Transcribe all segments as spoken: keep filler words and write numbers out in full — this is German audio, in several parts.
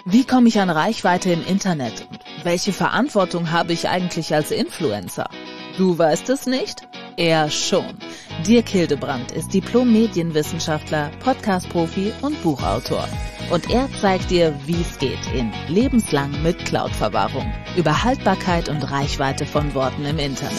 Wie komme ich an Reichweite im Internet? Und welche Verantwortung habe ich eigentlich als Influencer? Du weißt es nicht? Er schon. Dirk Hildebrandt ist Diplom-Medienwissenschaftler, Podcast-Profi und Buchautor. Und er zeigt dir, wie es geht in Lebenslang mit Cloud-Verwahrung. Über Haltbarkeit und Reichweite von Worten im Internet.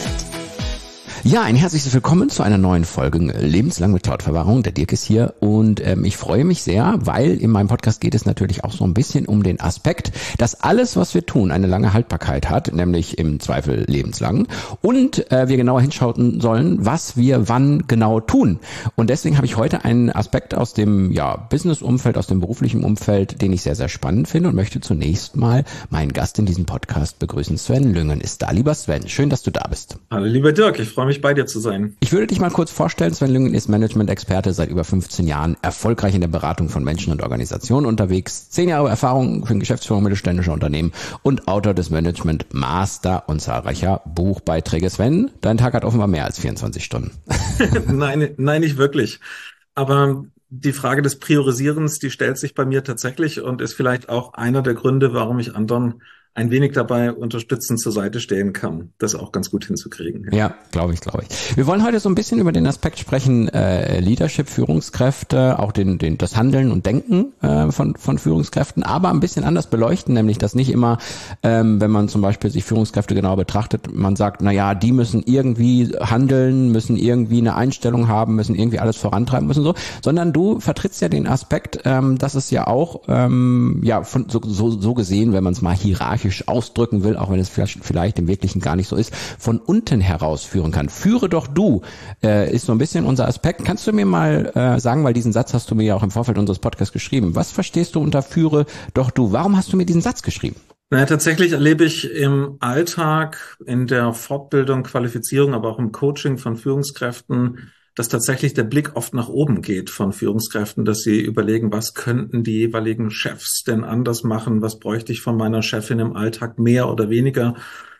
Ja, ein herzliches Willkommen zu einer neuen Folge Lebenslang mit Cloud-Verwahrung. Der Dirk ist hier und ähm, ich freue mich sehr, weil in meinem Podcast geht es natürlich auch so ein bisschen um den Aspekt, dass alles, was wir tun, eine lange Haltbarkeit hat, nämlich im Zweifel lebenslang, und äh, wir genauer hinschauen sollen, was wir wann genau tun. Und deswegen habe ich heute einen Aspekt aus dem ja, Business-Umfeld, aus dem beruflichen Umfeld, den ich sehr, sehr spannend finde und möchte zunächst mal meinen Gast in diesem Podcast begrüßen. Sven Lüngen ist da. Lieber Sven, schön, dass du da bist. Hallo lieber Dirk, ich freue mich bei dir zu sein. Ich würde dich mal kurz vorstellen. Sven Lüngen ist Management-Experte, seit über fünfzehn Jahren erfolgreich in der Beratung von Menschen und Organisationen unterwegs, zehn Jahre Erfahrung für Geschäftsführung mittelständischer Unternehmen und Autor des Management Master und zahlreicher Buchbeiträge. Sven, dein Tag hat offenbar mehr als vierundzwanzig Stunden. nein, nein, nicht wirklich. Aber die Frage des Priorisierens, die stellt sich bei mir tatsächlich und ist vielleicht auch einer der Gründe, warum ich anderen ein wenig dabei unterstützend zur Seite stehen kann, das auch ganz gut hinzukriegen. Ja, glaube ich, glaube ich. Wir wollen heute so ein bisschen über den Aspekt sprechen, äh, Leadership, Führungskräfte, auch den, den, das Handeln und Denken äh, von, von Führungskräften, aber ein bisschen anders beleuchten, nämlich dass nicht immer, ähm, wenn man zum Beispiel sich Führungskräfte genau betrachtet, man sagt, na ja, die müssen irgendwie handeln, müssen irgendwie eine Einstellung haben, müssen irgendwie alles vorantreiben müssen, so, sondern du vertrittst ja den Aspekt, ähm, dass es ja auch, ähm, ja, von, so, so, so gesehen, wenn man es mal hierarchisch ausdrücken will, auch wenn es vielleicht, vielleicht im Wirklichen gar nicht so ist, von unten heraus führen kann. Führe doch du, äh, ist so ein bisschen unser Aspekt. Kannst du mir mal äh, sagen, weil diesen Satz hast du mir ja auch im Vorfeld unseres Podcasts geschrieben. Was verstehst du unter führe doch du? Warum hast du mir diesen Satz geschrieben? Naja, tatsächlich erlebe ich im Alltag, in der Fortbildung, Qualifizierung, aber auch im Coaching von Führungskräften, dass tatsächlich der Blick oft nach oben geht von Führungskräften, dass sie überlegen, was könnten die jeweiligen Chefs denn anders machen, was bräuchte ich von meiner Chefin im Alltag mehr oder weniger.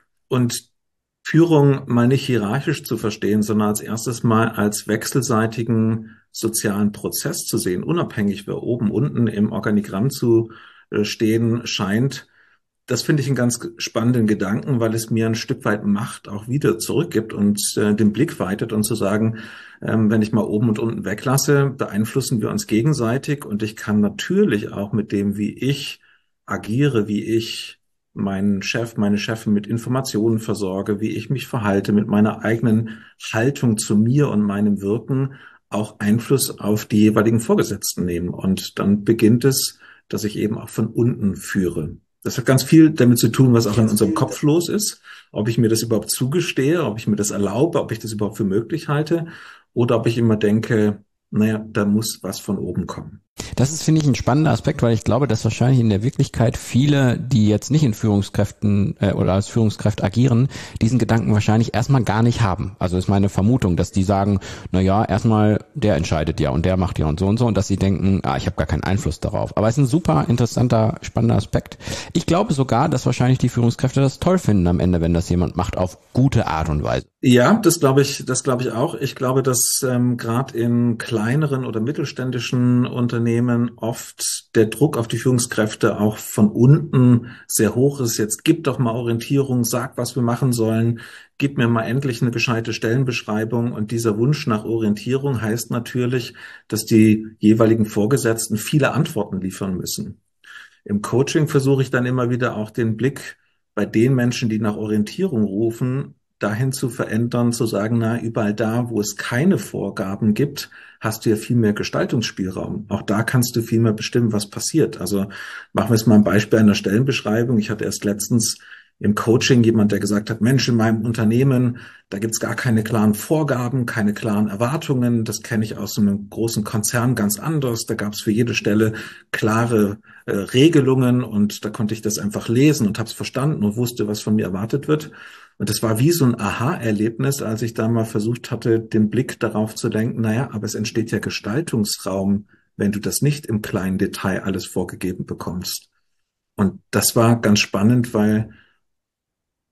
Und Führung mal nicht hierarchisch zu verstehen, sondern als erstes mal als wechselseitigen sozialen Prozess zu sehen, unabhängig wer oben, unten im Organigramm zu stehen scheint. Das finde ich einen ganz spannenden Gedanken, weil es mir ein Stück weit Macht auch wieder zurückgibt und äh, den Blick weitet und zu sagen, ähm, wenn ich mal oben und unten weglasse, beeinflussen wir uns gegenseitig und ich kann natürlich auch mit dem, wie ich agiere, wie ich meinen Chef, meine Chefin mit Informationen versorge, wie ich mich verhalte, mit meiner eigenen Haltung zu mir und meinem Wirken auch Einfluss auf die jeweiligen Vorgesetzten nehmen. Und dann beginnt es, dass ich eben auch von unten führe. Das hat ganz viel damit zu tun, was auch in unserem Kopf los ist, ob ich mir das überhaupt zugestehe, ob ich mir das erlaube, ob ich das überhaupt für möglich halte oder ob ich immer denke, naja, da muss was von oben kommen. Das ist, finde ich, ein spannender Aspekt, weil ich glaube, dass wahrscheinlich in der Wirklichkeit viele, die jetzt nicht in Führungskräften äh, oder als Führungskraft agieren, diesen Gedanken wahrscheinlich erstmal gar nicht haben. Also ist meine Vermutung, dass die sagen, na ja, erstmal der entscheidet ja und der macht ja und so und so und dass sie denken, ah, ich habe gar keinen Einfluss darauf. Aber es ist ein super interessanter, spannender Aspekt. Ich glaube sogar, dass wahrscheinlich die Führungskräfte das toll finden am Ende, wenn das jemand macht, auf gute Art und Weise. Ja, das glaube ich, das glaube ich auch. Ich glaube, dass ähm, gerade in kleineren oder mittelständischen Unternehmen oft der Druck auf die Führungskräfte auch von unten sehr hoch ist. Jetzt gib doch mal Orientierung, sag, was wir machen sollen, gib mir mal endlich eine gescheite Stellenbeschreibung. Und dieser Wunsch nach Orientierung heißt natürlich, dass die jeweiligen Vorgesetzten viele Antworten liefern müssen. Im Coaching versuche ich dann immer wieder auch den Blick bei den Menschen, die nach Orientierung rufen, dahin zu verändern, zu sagen, na, überall da, wo es keine Vorgaben gibt, hast du ja viel mehr Gestaltungsspielraum. Auch da kannst du viel mehr bestimmen, was passiert. Also machen wir es mal ein Beispiel einer Stellenbeschreibung. Ich hatte erst letztens im Coaching jemand, der gesagt hat, Mensch, in meinem Unternehmen, da gibt's gar keine klaren Vorgaben, keine klaren Erwartungen. Das kenne ich aus einem großen Konzern ganz anders. Da gab's für jede Stelle klare äh, Regelungen und da konnte ich das einfach lesen und habe es verstanden und wusste, was von mir erwartet wird. Und das war wie so ein Aha-Erlebnis, als ich da mal versucht hatte, den Blick darauf zu lenken, naja, aber es entsteht ja Gestaltungsraum, wenn du das nicht im kleinen Detail alles vorgegeben bekommst. Und das war ganz spannend, weil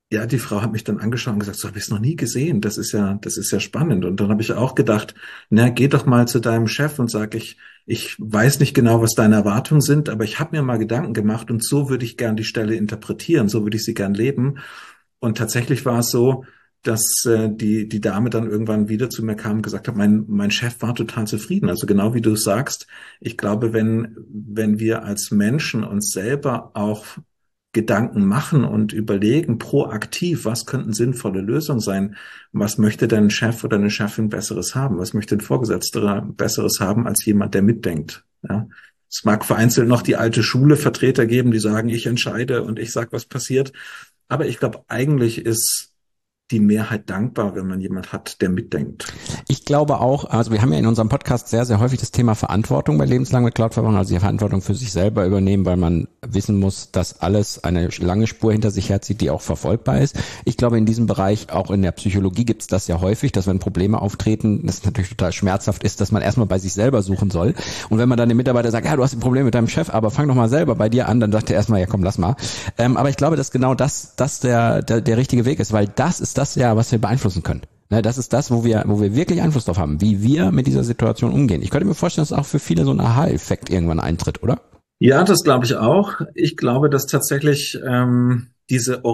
Ja, die Frau hat mich dann angeschaut und gesagt, so habe ich es noch nie gesehen. Das ist ja, das ist ja spannend. Und dann habe ich auch gedacht, na, geh doch mal zu deinem Chef und sag, ich, ich weiß nicht genau, was deine Erwartungen sind, aber ich habe mir mal Gedanken gemacht und so würde ich gern die Stelle interpretieren, so würde ich sie gern leben. Und tatsächlich war es so, dass äh, die die Dame dann irgendwann wieder zu mir kam und gesagt hat, mein mein Chef war total zufrieden. Also genau wie du sagst, ich glaube, wenn wenn wir als Menschen uns selber auch Gedanken machen und überlegen, proaktiv, was könnten sinnvolle Lösungen sein? Was möchte denn ein Chef oder eine Chefin Besseres haben? Was möchte ein Vorgesetzter Besseres haben als jemand, der mitdenkt? Ja. Es mag vereinzelt noch die alte Schule Vertreter geben, die sagen, ich entscheide und ich sag, was passiert. Aber ich glaube, eigentlich ist die Mehrheit dankbar, wenn man jemand hat, der mitdenkt. Ich glaube auch, also wir haben ja in unserem Podcast sehr, sehr häufig das Thema Verantwortung bei lebenslangen Cloud-Verwahrung, also die Verantwortung für sich selber übernehmen, weil man wissen muss, dass alles eine lange Spur hinter sich herzieht, die auch verfolgbar ist. Ich glaube, in diesem Bereich, auch in der Psychologie gibt es das ja häufig, dass wenn Probleme auftreten, das natürlich total schmerzhaft ist, dass man erstmal bei sich selber suchen soll. Und wenn man dann dem Mitarbeiter sagt, ja, du hast ein Problem mit deinem Chef, aber fang doch mal selber bei dir an, dann sagt er erstmal, ja komm, lass mal. Ähm, aber ich glaube, dass genau das, das der, der, der richtige Weg ist, weil das ist das ja, was wir beeinflussen können. Ne, das ist das, wo wir, wo wir wirklich Einfluss drauf haben, wie wir mit dieser Situation umgehen. Ich könnte mir vorstellen, dass auch für viele so ein Aha-Effekt irgendwann eintritt, oder? Ja, das glaube ich auch. Ich glaube, dass tatsächlich ähm, diese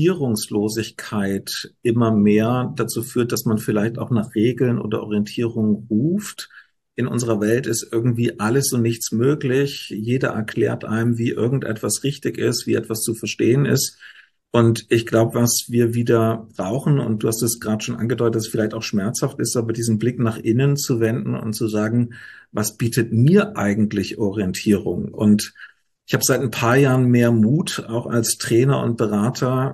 Orientierungslosigkeit immer mehr dazu führt, dass man vielleicht auch nach Regeln oder Orientierung ruft. In unserer Welt ist irgendwie alles und nichts möglich. Jeder erklärt einem, wie irgendetwas richtig ist, wie etwas zu verstehen ist. Und ich glaube, was wir wieder brauchen, und du hast es gerade schon angedeutet, dass es vielleicht auch schmerzhaft ist, aber diesen Blick nach innen zu wenden und zu sagen, was bietet mir eigentlich Orientierung? Und ich habe seit ein paar Jahren mehr Mut, auch als Trainer und Berater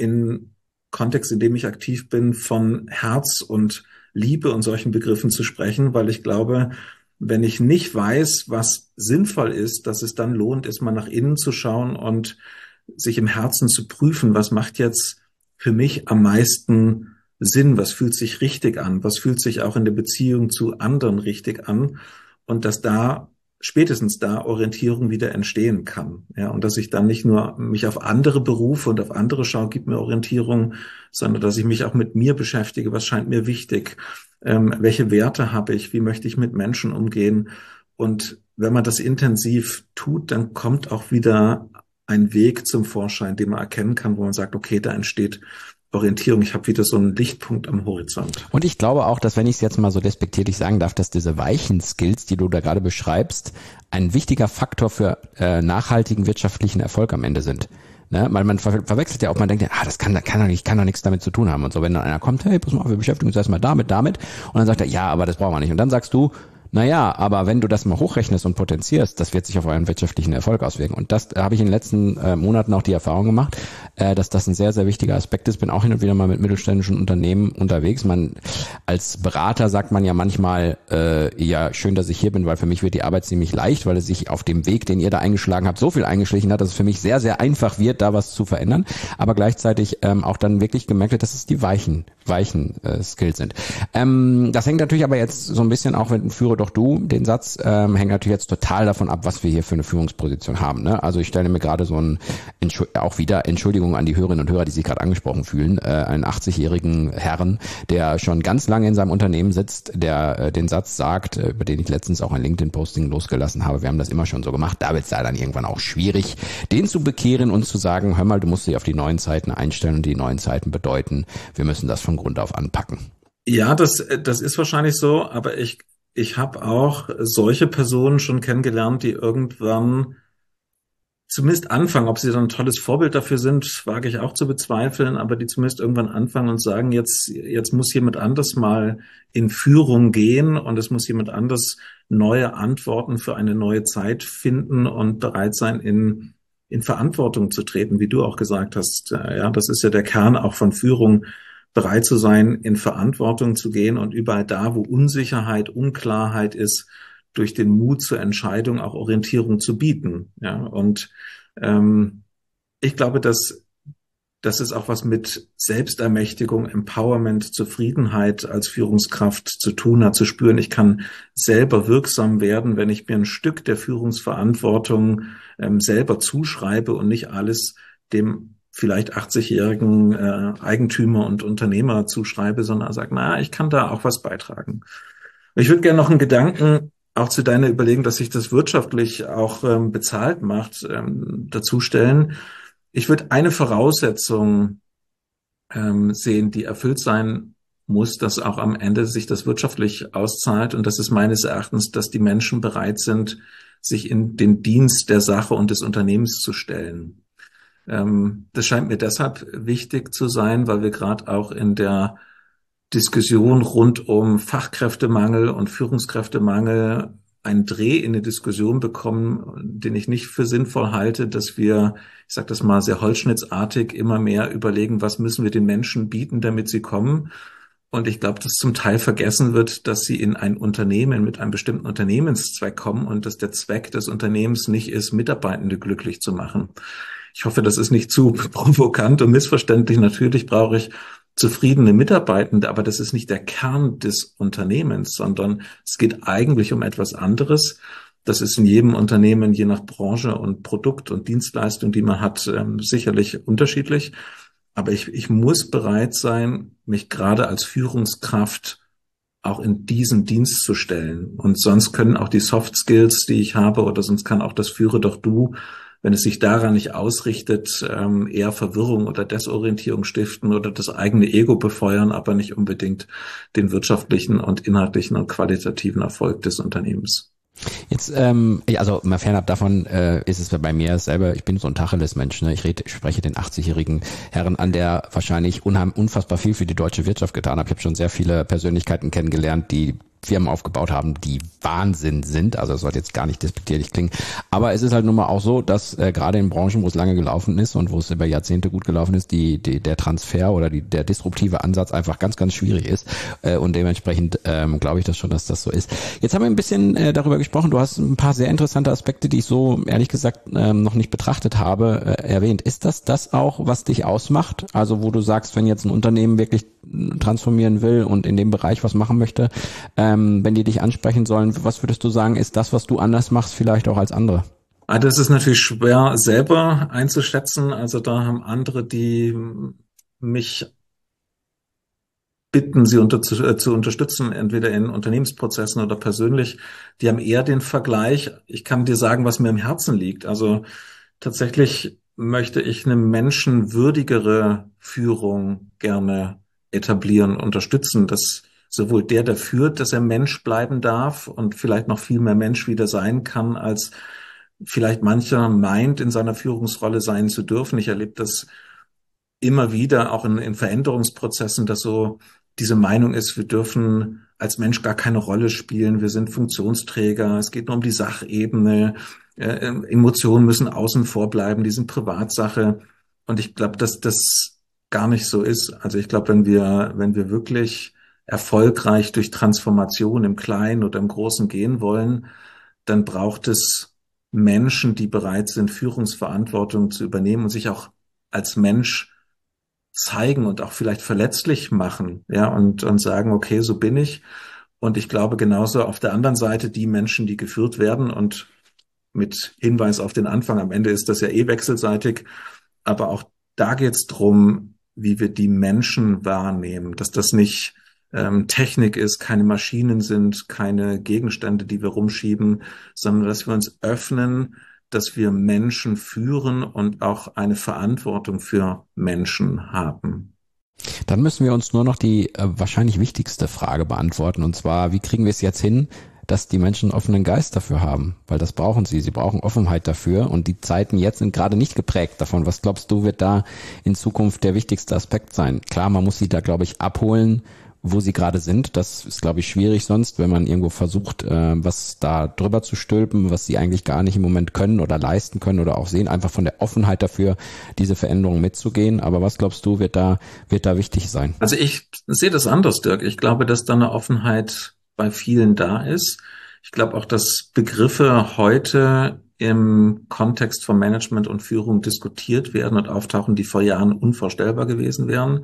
in Kontext, in dem ich aktiv bin, von Herz und Liebe und solchen Begriffen zu sprechen, weil ich glaube, wenn ich nicht weiß, was sinnvoll ist, dass es dann lohnt, ist mal nach innen zu schauen und sich im Herzen zu prüfen, was macht jetzt für mich am meisten Sinn, was fühlt sich richtig an, was fühlt sich auch in der Beziehung zu anderen richtig an und dass da spätestens da Orientierung wieder entstehen kann. Ja, und dass ich dann nicht nur mich auf andere berufe und auf andere schaue, gibt mir Orientierung, sondern dass ich mich auch mit mir beschäftige, was scheint mir wichtig, ähm, welche Werte habe ich, wie möchte ich mit Menschen umgehen. Und wenn man das intensiv tut, dann kommt auch wieder ein Weg zum Vorschein, den man erkennen kann, wo man sagt, okay, da entsteht Orientierung. Ich habe wieder so einen Lichtpunkt am Horizont. Und ich glaube auch, dass, wenn ich es jetzt mal so despektierlich sagen darf, dass diese weichen Skills, die du da gerade beschreibst, ein wichtiger Faktor für äh, nachhaltigen wirtschaftlichen Erfolg am Ende sind. Ne? Weil man ver verwechselt ja auch, man denkt ja, ah, das kann, kann doch nicht, kann doch nichts damit zu tun haben. Und so, wenn dann einer kommt, hey, pass mal auf, wir beschäftigen uns erstmal damit, damit. Und dann sagt er, ja, aber das brauchen wir nicht. Und dann sagst du, naja, aber wenn du das mal hochrechnest und potenzierst, das wird sich auf euren wirtschaftlichen Erfolg auswirken. Und das da habe ich in den letzten äh, Monaten auch die Erfahrung gemacht, äh, dass das ein sehr, sehr wichtiger Aspekt ist. Bin auch hin und wieder mal mit mittelständischen Unternehmen unterwegs. Man als Berater sagt man ja manchmal, äh, ja, schön, dass ich hier bin, weil für mich wird die Arbeit ziemlich leicht, weil es sich auf dem Weg, den ihr da eingeschlagen habt, so viel eingeschlichen hat, dass es für mich sehr, sehr einfach wird, da was zu verändern. Aber gleichzeitig ähm, auch dann wirklich gemerkt wird, dass es die weichen, weichen äh, Skills sind. Ähm, das hängt natürlich aber jetzt so ein bisschen auch mit dem Führer doch du, den Satz, ähm, hängt natürlich jetzt total davon ab, was wir hier für eine Führungsposition haben. Ne? Also ich stelle mir gerade so ein, auch wieder Entschuldigung an die Hörerinnen und Hörer, die sich gerade angesprochen fühlen, äh, einen achtzigjährigen Herrn, der schon ganz lange in seinem Unternehmen sitzt, der äh, den Satz sagt, äh, über den ich letztens auch ein LinkedIn-Posting losgelassen habe, wir haben das immer schon so gemacht, da wird es ja dann irgendwann auch schwierig, den zu bekehren und zu sagen, hör mal, du musst dich auf die neuen Zeiten einstellen und die neuen Zeiten bedeuten, wir müssen das von Grund auf anpacken. Ja, das, das ist wahrscheinlich so, aber ich Ich habe auch solche Personen schon kennengelernt, die irgendwann zumindest anfangen, ob sie dann ein tolles Vorbild dafür sind, wage ich auch zu bezweifeln, aber die zumindest irgendwann anfangen und sagen, jetzt, jetzt muss jemand anders mal in Führung gehen und es muss jemand anders neue Antworten für eine neue Zeit finden und bereit sein, in, in Verantwortung zu treten, wie du auch gesagt hast. Ja, das ist ja der Kern auch von Führung, bereit zu sein, in Verantwortung zu gehen und überall da, wo Unsicherheit, Unklarheit ist, durch den Mut zur Entscheidung auch Orientierung zu bieten. Ja, und ähm, ich glaube, dass dass es auch was mit Selbstermächtigung, Empowerment, Zufriedenheit als Führungskraft zu tun hat, zu spüren, ich kann selber wirksam werden, wenn ich mir ein Stück der Führungsverantwortung ähm, selber zuschreibe und nicht alles dem vielleicht achtzig-jährigen äh, Eigentümer und Unternehmer zuschreibe, sondern sage, na, ich kann da auch was beitragen. Ich würde gerne noch einen Gedanken auch zu deiner Überlegung, dass sich das wirtschaftlich auch ähm, bezahlt macht, ähm, dazu stellen. Ich würde eine Voraussetzung ähm, sehen, die erfüllt sein muss, dass auch am Ende sich das wirtschaftlich auszahlt. Und das ist meines Erachtens, dass die Menschen bereit sind, sich in den Dienst der Sache und des Unternehmens zu stellen. Ähm, das scheint mir deshalb wichtig zu sein, weil wir gerade auch in der Diskussion rund um Fachkräftemangel und Führungskräftemangel einen Dreh in eine Diskussion bekommen, den ich nicht für sinnvoll halte, dass wir, ich sage das mal sehr holzschnittartig, immer mehr überlegen, was müssen wir den Menschen bieten, damit sie kommen. Und ich glaube, dass zum Teil vergessen wird, dass sie in ein Unternehmen mit einem bestimmten Unternehmenszweck kommen und dass der Zweck des Unternehmens nicht ist, Mitarbeitende glücklich zu machen. Ich hoffe, das ist nicht zu provokant und missverständlich. Natürlich brauche ich zufriedene Mitarbeitende, aber das ist nicht der Kern des Unternehmens, sondern es geht eigentlich um etwas anderes. Das ist in jedem Unternehmen, je nach Branche und Produkt und Dienstleistung, die man hat, sicherlich unterschiedlich. Aber ich, ich muss bereit sein, mich gerade als Führungskraft auch in diesen Dienst zu stellen. Und sonst können auch die Soft Skills, die ich habe, oder sonst kann auch das Führe doch du, wenn es sich daran nicht ausrichtet, eher Verwirrung oder Desorientierung stiften oder das eigene Ego befeuern, aber nicht unbedingt den wirtschaftlichen und inhaltlichen und qualitativen Erfolg des Unternehmens. Jetzt, ähm, also mal fernab davon äh, ist es bei mir selber, ich bin so ein Tacheles-Mensch, ne? Ich rede, ich spreche den achtzig-jährigen Herrn an, der wahrscheinlich unheim, unfassbar viel für die deutsche Wirtschaft getan hat. Ich habe schon sehr viele Persönlichkeiten kennengelernt, die Firmen aufgebaut haben, die Wahnsinn sind. Also es sollte jetzt gar nicht despektierlich klingen. Aber es ist halt nun mal auch so, dass äh, gerade in Branchen, wo es lange gelaufen ist und wo es über Jahrzehnte gut gelaufen ist, die, die der Transfer oder die, der disruptive Ansatz einfach ganz, ganz schwierig ist. Äh, und dementsprechend ähm, glaube ich das schon, dass das so ist. Jetzt haben wir ein bisschen äh, darüber gesprochen. Du hast ein paar sehr interessante Aspekte, die ich so ehrlich gesagt ähm, noch nicht betrachtet habe, äh, erwähnt. Ist das das auch, was dich ausmacht? Also wo du sagst, wenn jetzt ein Unternehmen wirklich transformieren will und in dem Bereich was machen möchte, ähm, wenn die dich ansprechen sollen, was würdest du sagen, ist das, was du anders machst, vielleicht auch als andere? Das ist natürlich schwer selber einzuschätzen. Also da haben andere, die mich bitten, sie unter, zu, äh, zu unterstützen, entweder in Unternehmensprozessen oder persönlich, die haben eher den Vergleich. Ich kann dir sagen, was mir im Herzen liegt. Also tatsächlich möchte ich eine menschenwürdigere Führung gerne etablieren, unterstützen, dass sowohl der, der führt, dass er Mensch bleiben darf und vielleicht noch viel mehr Mensch wieder sein kann, als vielleicht mancher meint, in seiner Führungsrolle sein zu dürfen. Ich erlebe das immer wieder, auch in, in Veränderungsprozessen, dass so diese Meinung ist, wir dürfen als Mensch gar keine Rolle spielen, wir sind Funktionsträger, es geht nur um die Sachebene, äh, Emotionen müssen außen vor bleiben, die sind Privatsache. Und ich glaube, dass das gar nicht so ist. Also ich glaube, wenn wir, wenn wir wirklich erfolgreich durch Transformation im Kleinen oder im Großen gehen wollen, dann braucht es Menschen, die bereit sind, Führungsverantwortung zu übernehmen und sich auch als Mensch zeigen und auch vielleicht verletzlich machen, ja, und, und sagen, okay, so bin ich. Und ich glaube genauso auf der anderen Seite die Menschen, die geführt werden, und mit Hinweis auf den Anfang, am Ende ist das ja eh wechselseitig, aber auch da geht es drum, wie wir die Menschen wahrnehmen, dass das nicht ähm, Technik ist, keine Maschinen sind, keine Gegenstände, die wir rumschieben, sondern dass wir uns öffnen, dass wir Menschen führen und auch eine Verantwortung für Menschen haben. Dann müssen wir uns nur noch die äh, wahrscheinlich wichtigste Frage beantworten, und zwar, wie kriegen wir es jetzt hin, dass die Menschen einen offenen Geist dafür haben? Weil das brauchen sie. Sie brauchen Offenheit dafür, und die Zeiten jetzt sind gerade nicht geprägt davon. Was glaubst du, wird da in Zukunft der wichtigste Aspekt sein? Klar, man muss sie da, glaube ich, abholen, wo sie gerade sind. Das ist, glaube ich, schwierig sonst, wenn man irgendwo versucht, äh, was da drüber zu stülpen, was sie eigentlich gar nicht im Moment können oder leisten können oder auch sehen, einfach von der Offenheit dafür, diese Veränderungen mitzugehen. Aber was glaubst du, wird da, wird da wichtig sein? Also ich sehe das anders, Dirk. Ich glaube, dass da eine Offenheit bei vielen da ist. Ich glaube auch, dass Begriffe heute im Kontext von Management und Führung diskutiert werden und auftauchen, die vor Jahren unvorstellbar gewesen wären.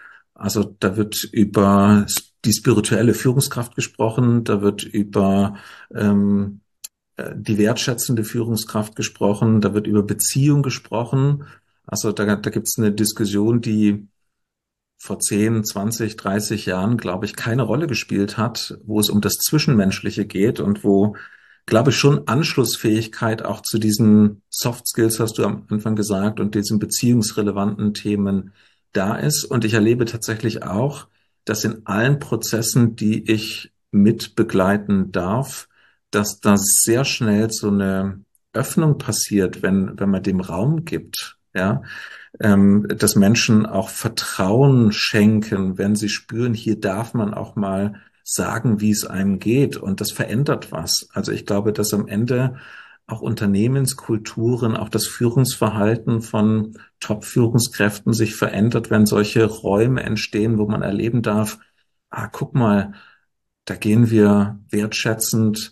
Also da wird über die spirituelle Führungskraft gesprochen, da wird über ähm, die wertschätzende Führungskraft gesprochen, da wird über Beziehung gesprochen. Also da, da gibt es eine Diskussion, die vor zehn, zwanzig, dreißig Jahren, glaube ich, keine Rolle gespielt hat, wo es um das Zwischenmenschliche geht und wo, glaube ich, schon Anschlussfähigkeit auch zu diesen Soft Skills, hast du am Anfang gesagt, und diesen beziehungsrelevanten Themen da ist. Und ich erlebe tatsächlich auch, dass in allen Prozessen, die ich mit begleiten darf, dass da sehr schnell so eine Öffnung passiert, wenn, wenn man dem Raum gibt, ja, ähm, dass Menschen auch Vertrauen schenken, wenn sie spüren, hier darf man auch mal sagen, wie es einem geht. Und das verändert was. Also ich glaube, dass am Ende auch Unternehmenskulturen, auch das Führungsverhalten von Top-Führungskräften sich verändert, wenn solche Räume entstehen, wo man erleben darf, ah, guck mal, da gehen wir wertschätzend,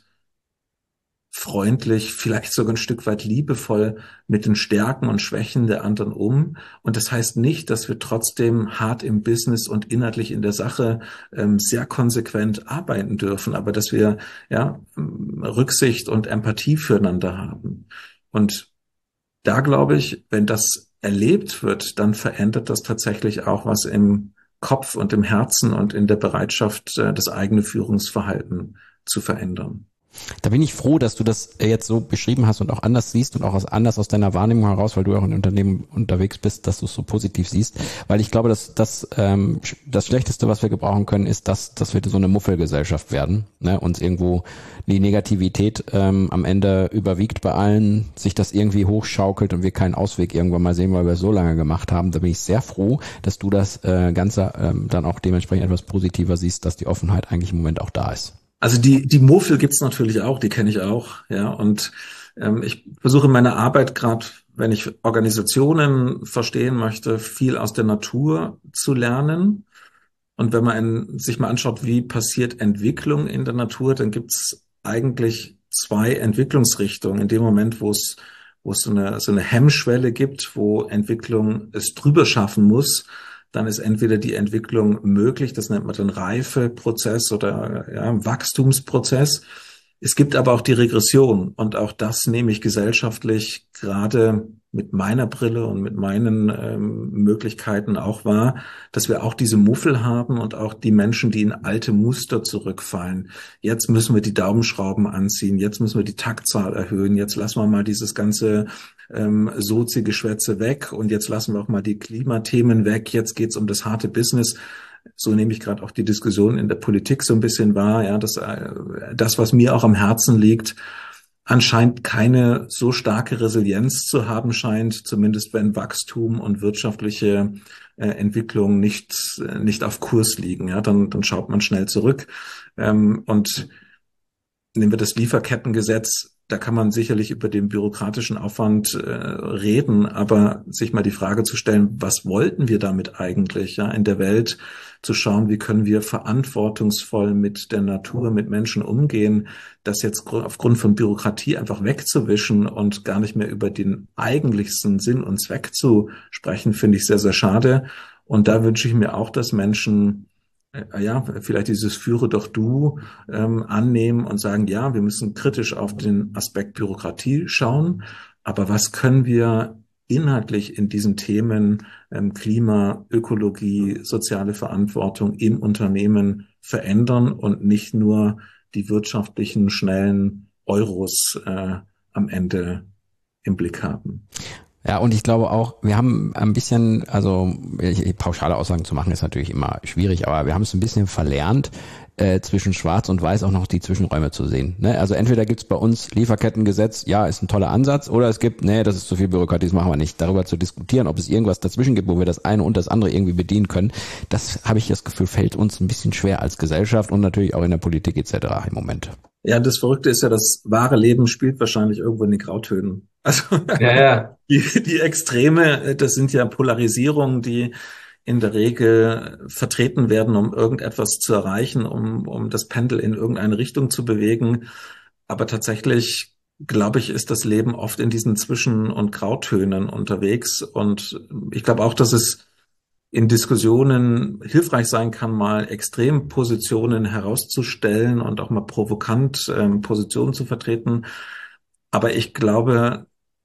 freundlich, vielleicht sogar ein Stück weit liebevoll mit den Stärken und Schwächen der anderen um. Und das heißt nicht, dass wir trotzdem hart im Business und inhaltlich in der Sache ähm, sehr konsequent arbeiten dürfen, aber dass wir ja Rücksicht und Empathie füreinander haben. Und da glaube ich, wenn das erlebt wird, dann verändert das tatsächlich auch was im Kopf und im Herzen und in der Bereitschaft, äh, das eigene Führungsverhalten zu verändern. Da bin ich froh, dass du das jetzt so beschrieben hast und auch anders siehst und auch aus, anders aus deiner Wahrnehmung heraus, weil du auch in Unternehmen unterwegs bist, dass du es so positiv siehst. Weil ich glaube, dass das ähm, das Schlechteste, was wir gebrauchen können, ist, dass, dass wir so eine Muffelgesellschaft werden, ne? Uns irgendwo die Negativität ähm, am Ende überwiegt bei allen, sich das irgendwie hochschaukelt und wir keinen Ausweg irgendwann mal sehen, weil wir es so lange gemacht haben. Da bin ich sehr froh, dass du das äh, Ganze ähm, dann auch dementsprechend etwas positiver siehst, dass die Offenheit eigentlich im Moment auch da ist. Also die die Muffel gibt's natürlich auch, die kenne ich auch, ja. Und ähm, ich versuche in meiner Arbeit gerade, wenn ich Organisationen verstehen möchte, viel aus der Natur zu lernen. Und wenn man in, sich mal anschaut, wie passiert Entwicklung in der Natur, dann gibt's eigentlich zwei Entwicklungsrichtungen. In dem Moment, wo es wo es so eine so eine Hemmschwelle gibt, wo Entwicklung es drüber schaffen muss, dann ist entweder die Entwicklung möglich, das nennt man dann Reifeprozess oder ja, Wachstumsprozess. Es gibt aber auch die Regression und auch das nehme ich gesellschaftlich gerade mit meiner Brille und mit meinen ähm, Möglichkeiten auch wahr, dass wir auch diese Muffel haben und auch die Menschen, die in alte Muster zurückfallen. Jetzt müssen wir die Daumenschrauben anziehen, jetzt müssen wir die Taktzahl erhöhen, jetzt lassen wir mal dieses ganze ähm, Sozi-Geschwätze weg und jetzt lassen wir auch mal die Klimathemen weg, jetzt geht's um das harte Business. So nehme ich gerade auch die Diskussion in der Politik so ein bisschen wahr, ja, dass äh, das, was mir auch am Herzen liegt, anscheinend keine so starke Resilienz zu haben scheint, zumindest wenn Wachstum und wirtschaftliche äh, Entwicklung nicht äh, nicht auf Kurs liegen, ja, dann dann schaut man schnell zurück. Ähm, und nehmen wir das Lieferkettengesetz, da kann man sicherlich über den bürokratischen Aufwand äh, reden, aber sich mal die Frage zu stellen, was wollten wir damit eigentlich, ja, in der Welt zu schauen, wie können wir verantwortungsvoll mit der Natur, mit Menschen umgehen, das jetzt aufgrund von Bürokratie einfach wegzuwischen und gar nicht mehr über den eigentlichsten Sinn und Zweck zu sprechen, finde ich sehr, sehr schade. Und da wünsche ich mir auch, dass Menschen ja, vielleicht dieses Führe doch du ähm, annehmen und sagen, ja, wir müssen kritisch auf den Aspekt Bürokratie schauen, aber was können wir inhaltlich in diesen Themen ähm, Klima, Ökologie, soziale Verantwortung im Unternehmen verändern und nicht nur die wirtschaftlichen, schnellen Euros äh, am Ende im Blick haben. Ja, und ich glaube auch, wir haben ein bisschen, also pauschale Aussagen zu machen ist natürlich immer schwierig, aber wir haben es ein bisschen verlernt, äh, zwischen Schwarz und Weiß auch noch die Zwischenräume zu sehen. Ne? Also entweder gibt's bei uns Lieferkettengesetz, ja, ist ein toller Ansatz, oder es gibt, nee, das ist zu viel Bürokratie, das machen wir nicht. Darüber zu diskutieren, ob es irgendwas dazwischen gibt, wo wir das eine und das andere irgendwie bedienen können, das habe ich das Gefühl, fällt uns ein bisschen schwer als Gesellschaft und natürlich auch in der Politik et cetera im Moment. Ja, das Verrückte ist ja, das wahre Leben spielt wahrscheinlich irgendwo in den Grautönen. Also Ja, ja. die, die Extreme, das sind ja Polarisierungen, die in der Regel vertreten werden, um irgendetwas zu erreichen, um, um das Pendel in irgendeine Richtung zu bewegen. Aber tatsächlich, glaube ich, ist das Leben oft in diesen Zwischen- und Grautönen unterwegs. Und ich glaube auch, dass es in Diskussionen hilfreich sein kann, mal Extrempositionen herauszustellen und auch mal provokant ähm, Positionen zu vertreten. Aber ich glaube,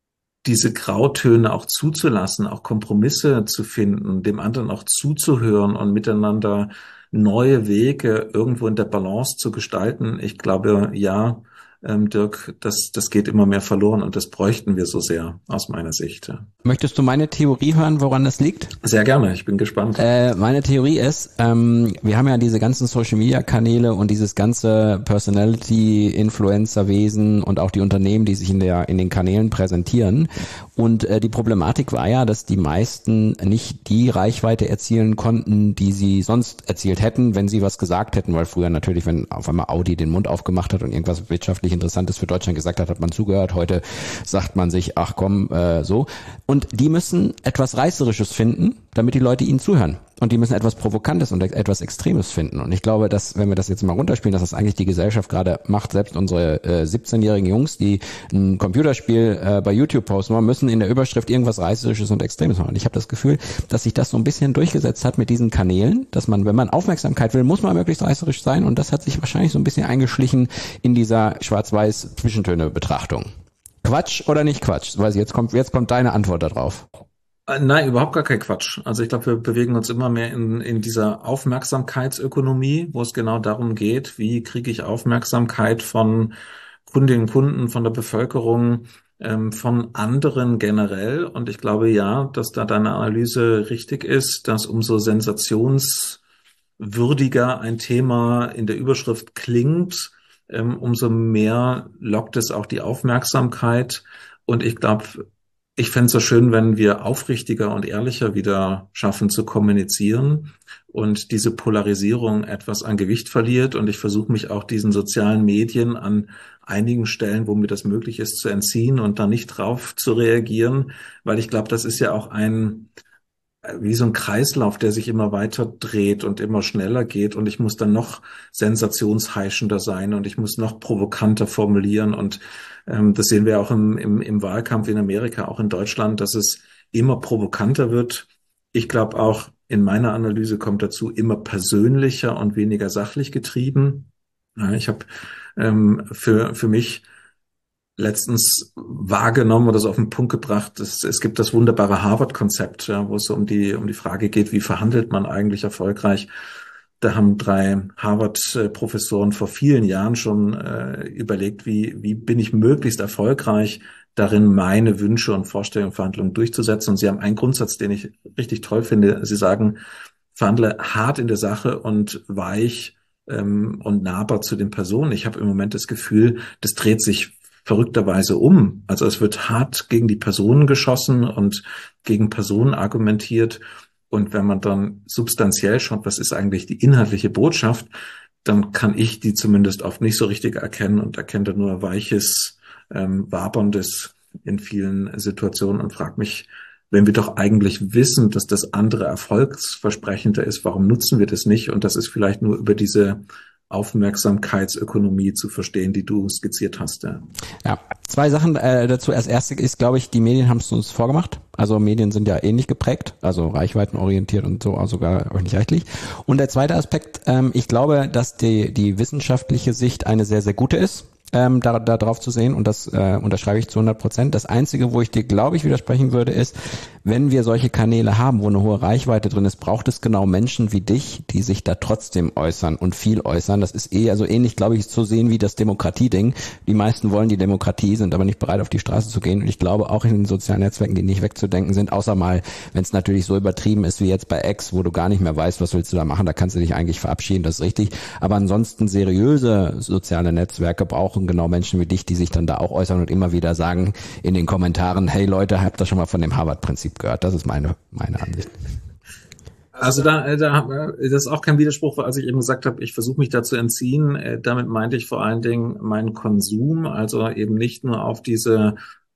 diese Grautöne auch zuzulassen, auch Kompromisse zu finden, dem anderen auch zuzuhören und miteinander neue Wege irgendwo in der Balance zu gestalten. Ich glaube, ja, ähm, Dirk, das, das geht immer mehr verloren und das bräuchten wir so sehr aus meiner Sicht. Ja. Möchtest du meine Theorie hören, woran das liegt? Sehr gerne, ich bin gespannt. Äh, meine Theorie ist, ähm, wir haben ja diese ganzen Social-Media-Kanäle und dieses ganze Personality-Influencer-Wesen und auch die Unternehmen, die sich in der in den Kanälen präsentieren. Und äh, die Problematik war ja, dass die meisten nicht die Reichweite erzielen konnten, die sie sonst erzielt hätten, wenn sie was gesagt hätten, weil früher natürlich, wenn auf einmal Audi den Mund aufgemacht hat und irgendwas wirtschaftlich Interessantes für Deutschland gesagt hat, hat man zugehört. Heute sagt man sich, ach komm, äh, so. Und die müssen etwas Reißerisches finden, damit die Leute ihnen zuhören. Und die müssen etwas Provokantes und etwas Extremes finden. Und ich glaube, dass, wenn wir das jetzt mal runterspielen, dass das eigentlich die Gesellschaft gerade macht, selbst unsere äh, siebzehnjährigen Jungs, die ein Computerspiel äh, bei YouTube posten, müssen in der Überschrift irgendwas Reißerisches und Extremes machen. Und ich habe das Gefühl, dass sich das so ein bisschen durchgesetzt hat mit diesen Kanälen, dass man, wenn man Aufmerksamkeit will, muss man möglichst reißerisch sein. Und das hat sich wahrscheinlich so ein bisschen eingeschlichen in dieser Schwarz-Weiß-Zwischentöne-Betrachtung. Quatsch oder nicht Quatsch? Weil jetzt kommt, jetzt kommt deine Antwort darauf. Nein, überhaupt gar kein Quatsch. Also ich glaube, wir bewegen uns immer mehr in, in dieser Aufmerksamkeitsökonomie, wo es genau darum geht, wie kriege ich Aufmerksamkeit von Kundinnen und Kunden, von der Bevölkerung, ähm, von anderen generell. Und ich glaube ja, dass da deine Analyse richtig ist, dass umso sensationswürdiger ein Thema in der Überschrift klingt, ähm, umso mehr lockt es auch die Aufmerksamkeit. Und ich glaube, ich fände es so schön, wenn wir aufrichtiger und ehrlicher wieder schaffen zu kommunizieren und diese Polarisierung etwas an Gewicht verliert. Und ich versuche mich auch diesen sozialen Medien an einigen Stellen, wo mir das möglich ist, zu entziehen und da nicht drauf zu reagieren, weil ich glaube, das ist ja auch ein wie so ein Kreislauf, der sich immer weiter dreht und immer schneller geht und ich muss dann noch sensationsheischender sein und ich muss noch provokanter formulieren und ähm, das sehen wir auch im, im, im Wahlkampf in Amerika, auch in Deutschland, dass es immer provokanter wird. Ich glaube auch, in meiner Analyse kommt dazu immer persönlicher und weniger sachlich getrieben. Ja, ich habe ähm, für für mich letztens wahrgenommen oder so auf den Punkt gebracht, es, es gibt das wunderbare Harvard-Konzept, ja, wo es so um die um die Frage geht, wie verhandelt man eigentlich erfolgreich. Da haben drei Harvard-Professoren vor vielen Jahren schon äh, überlegt, wie wie bin ich möglichst erfolgreich darin, meine Wünsche und Vorstellungen, Verhandlungen durchzusetzen. Und sie haben einen Grundsatz, den ich richtig toll finde. Sie sagen, verhandle hart in der Sache und weich ähm, und nahbar zu den Personen. Ich habe im Moment das Gefühl, das dreht sich verrückterweise um. Also es wird hart gegen die Personen geschossen und gegen Personen argumentiert. Und wenn man dann substanziell schaut, was ist eigentlich die inhaltliche Botschaft, dann kann ich die zumindest oft nicht so richtig erkennen und erkenne da nur weiches, ähm, waberndes in vielen Situationen und frage mich, wenn wir doch eigentlich wissen, dass das andere erfolgsversprechender ist, warum nutzen wir das nicht? Und das ist vielleicht nur über diese Aufmerksamkeitsökonomie zu verstehen, die du skizziert hast. Ja, ja zwei Sachen äh, dazu. Als erstes ist, glaube ich, die Medien haben es uns vorgemacht. Also Medien sind ja ähnlich geprägt, also reichweitenorientiert und so, also sogar öffentlich-rechtlich. Und der zweite Aspekt, ähm, ich glaube, dass die, die wissenschaftliche Sicht eine sehr, sehr gute ist. Ähm, da, da drauf zu sehen und das äh, unterschreibe ich zu hundert Prozent. Das Einzige, wo ich dir, glaube ich, widersprechen würde, ist, wenn wir solche Kanäle haben, wo eine hohe Reichweite drin ist, braucht es genau Menschen wie dich, die sich da trotzdem äußern und viel äußern. Das ist eh, also ähnlich, glaube ich, zu sehen wie das Demokratie-Ding. Die meisten wollen die Demokratie, sind aber nicht bereit, auf die Straße zu gehen. Und ich glaube, auch in den sozialen Netzwerken, die nicht wegzudenken sind, außer mal, wenn es natürlich so übertrieben ist wie jetzt bei X, wo du gar nicht mehr weißt, was willst du da machen, da kannst du dich eigentlich verabschieden, das ist richtig. Aber ansonsten seriöse soziale Netzwerke brauchen genau Menschen wie dich, die sich dann da auch äußern und immer wieder sagen in den Kommentaren, hey Leute, habt ihr schon mal von dem Harvard-Prinzip gehört? Das ist meine meine Ansicht. Also da, da das ist auch kein Widerspruch, als ich eben gesagt habe, ich versuche mich da zu entziehen. Damit meinte ich vor allen Dingen meinen Konsum, also eben nicht nur auf diese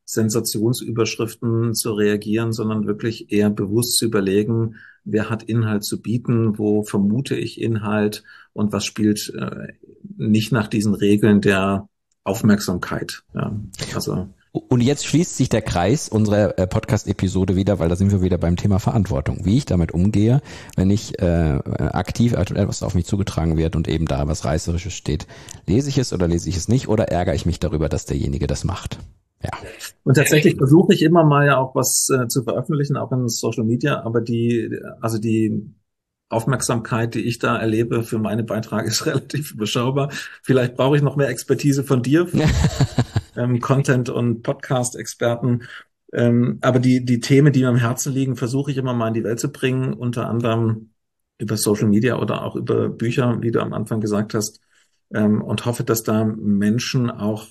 Sensationsüberschriften zu reagieren, sondern wirklich eher bewusst zu überlegen, wer hat Inhalt zu bieten, wo vermute ich Inhalt und was spielt äh, nicht nach diesen Regeln der Aufmerksamkeit. Ja, also. Und jetzt schließt sich der Kreis unserer äh, Podcast-Episode wieder, weil da sind wir wieder beim Thema Verantwortung. Wie ich damit umgehe, wenn ich äh, aktiv etwas auf mich zugetragen wird und eben da was Reißerisches steht. Lese ich es oder lese ich es nicht oder ärgere ich mich darüber, dass derjenige das macht? Ja. Und tatsächlich versuche ich immer mal ja auch was äh, zu veröffentlichen, auch in Social Media, aber die, also die Aufmerksamkeit, die ich da erlebe für meine Beiträge, ist relativ überschaubar. Vielleicht brauche ich noch mehr Expertise von dir, von, ähm, Content- und Podcast-Experten. Ähm, aber die, die Themen, die mir am Herzen liegen, versuche ich immer mal in die Welt zu bringen, unter anderem über Social Media oder auch über Bücher, wie du am Anfang gesagt hast, ähm, und hoffe, dass da Menschen auch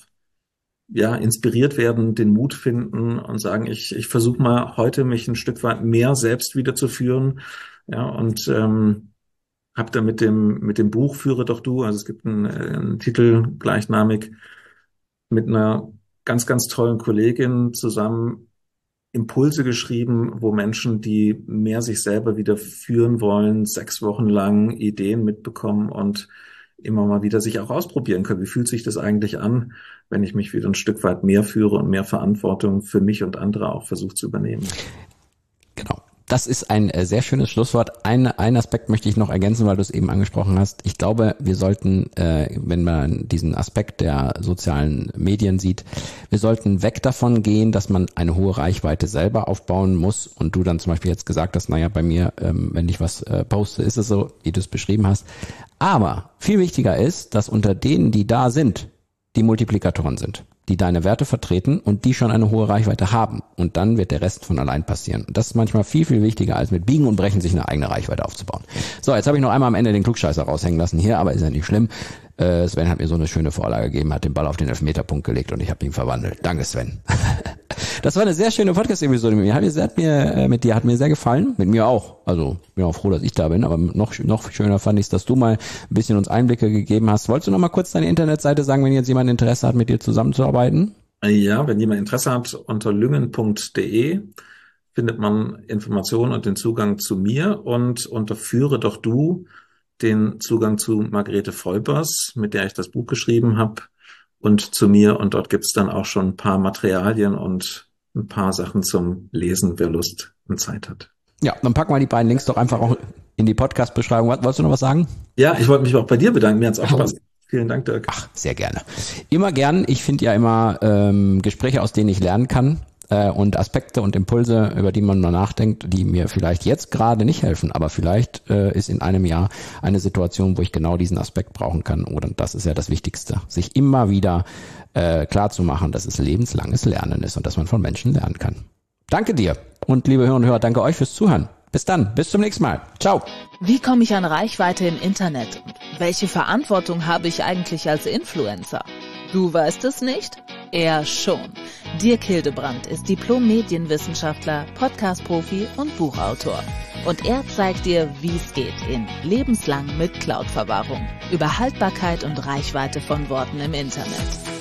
ja, inspiriert werden, den Mut finden und sagen, ich, ich versuche mal heute mich ein Stück weit mehr selbst wieder zu führen. Ja, und ähm, habe da mit dem, mit dem Buch Führe doch du, also es gibt einen, einen Titel gleichnamig, mit einer ganz, ganz tollen Kollegin zusammen Impulse geschrieben, wo Menschen, die mehr sich selber wieder führen wollen, sechs Wochen lang Ideen mitbekommen und immer mal wieder sich auch ausprobieren können. Wie fühlt sich das eigentlich an, wenn ich mich wieder ein Stück weit mehr führe und mehr Verantwortung für mich und andere auch versuche zu übernehmen? Genau. Das ist ein äh, sehr schönes Schlusswort. Ein, ein Aspekt möchte ich noch ergänzen, weil du es eben angesprochen hast. Ich glaube, wir sollten, äh, wenn man diesen Aspekt der sozialen Medien sieht, wir sollten weg davon gehen, dass man eine hohe Reichweite selber aufbauen muss. Und du dann zum Beispiel jetzt gesagt hast, naja, bei mir, ähm, wenn ich was äh, poste, ist es so, wie du es beschrieben hast. Aber viel wichtiger ist, dass unter denen, die da sind, die Multiplikatoren sind, die deine Werte vertreten und die schon eine hohe Reichweite haben. Und dann wird der Rest von allein passieren. Und das ist manchmal viel, viel wichtiger, als mit Biegen und Brechen sich eine eigene Reichweite aufzubauen. So, jetzt habe ich noch einmal am Ende den Klugscheißer raushängen lassen hier, aber ist ja nicht schlimm. Äh, Sven hat mir so eine schöne Vorlage gegeben, hat den Ball auf den Elfmeterpunkt gelegt und ich habe ihn verwandelt. Danke, Sven. Das war eine sehr schöne Podcast-Episode mit mir. Hat mir, hat mir äh, mit dir hat mir sehr gefallen, mit mir auch. Also bin auch froh, dass ich da bin, aber noch noch schöner fand ich es, dass du mal ein bisschen uns Einblicke gegeben hast. Wolltest du noch mal kurz deine Internetseite sagen, wenn jetzt jemand Interesse hat, mit dir zusammenzuarbeiten? Ja, wenn jemand Interesse hat, unter lüngen punkt de findet man Informationen und den Zugang zu mir und unter Führe doch du den Zugang zu Margarete Volpers, mit der ich das Buch geschrieben habe, und zu mir. Und dort gibt's dann auch schon ein paar Materialien und ein paar Sachen zum Lesen, wer Lust und Zeit hat. Ja, dann packen wir die beiden Links doch einfach auch in die Podcast-Beschreibung. Wolltest du noch was sagen? Ja, ich wollte mich auch bei dir bedanken. Mir hat's auch Spaß gemacht. Vielen Dank, Dirk. Ach, sehr gerne. Immer gern. Ich finde ja immer ähm, Gespräche, aus denen ich lernen kann äh, und Aspekte und Impulse, über die man mal nachdenkt, die mir vielleicht jetzt gerade nicht helfen, aber vielleicht äh, ist in einem Jahr eine Situation, wo ich genau diesen Aspekt brauchen kann. Oder das ist ja das Wichtigste, sich immer wieder äh, klar zu machen, dass es lebenslanges Lernen ist und dass man von Menschen lernen kann. Danke dir und liebe Hörer und Hörer, danke euch fürs Zuhören. Bis dann, bis zum nächsten Mal. Ciao. Wie komme ich an Reichweite im Internet? Und welche Verantwortung habe ich eigentlich als Influencer? Du weißt es nicht? Er schon. Dirk Hildebrandt ist Diplom-Medienwissenschaftler, Podcast-Profi und Buchautor. Und er zeigt dir, wie es geht in Lebenslang mit Cloud-Verwahrung. Über Haltbarkeit und Reichweite von Worten im Internet.